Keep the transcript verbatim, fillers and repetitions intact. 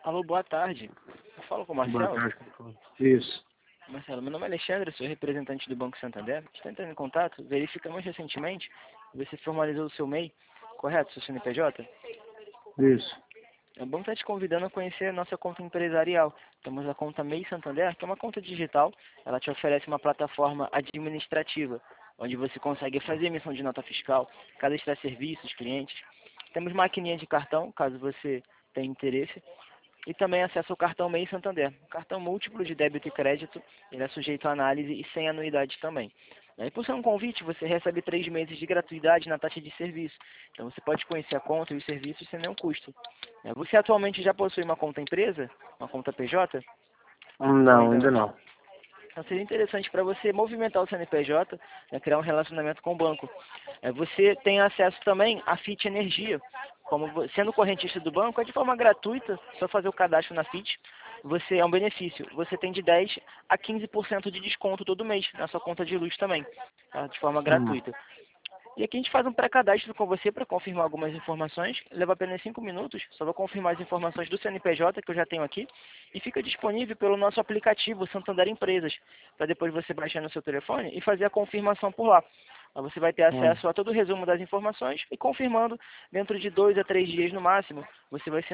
Alô, boa tarde. Eu falo com o Boa Marcelo. tarde, Paulo. Isso. Marcelo, meu nome é Alexandre, sou representante do Banco Santander. Estou entrando em contato, verificamos recentemente, você formalizou o seu M E I, correto, seu C N P J? Isso. É bom estar te convidando a conhecer a nossa conta empresarial. Temos a conta M E I Santander, que é uma conta digital. Ela te oferece uma plataforma administrativa, onde você consegue fazer emissão de nota fiscal, cadastrar serviços, clientes. Temos maquininha de cartão, caso você tenha interesse. E também acesso ao cartão M E I Santander. Cartão múltiplo de débito e crédito, ele é sujeito a análise e sem anuidade também. E por ser um convite, você recebe três meses de gratuidade na taxa de serviço. Então você pode conhecer a conta e os serviços sem nenhum custo. Você atualmente já possui uma conta empresa? Uma conta P J? Ou Não, ainda ainda não? não. Então seria interessante para você movimentar o C N P J, né, criar um relacionamento com o banco. É, você tem acesso também à F I T Energia. Como vo- sendo correntista do banco, é de forma gratuita, só fazer o cadastro na F I T. Você é um benefício. Você tem de dez a quinze por cento de desconto todo mês na sua conta de luz também, tá? De forma Hum. gratuita. E aqui a gente faz um pré-cadastro com você para confirmar algumas informações. Leva apenas cinco minutos. Só vou confirmar as informações do C N P J que eu já tenho aqui. E fica disponível pelo nosso aplicativo Santander Empresas. Para depois você baixar no seu telefone e fazer a confirmação por lá. Aí você vai ter Hum. acesso a todo o resumo das informações e confirmando dentro de dois a três dias no máximo, você vai ser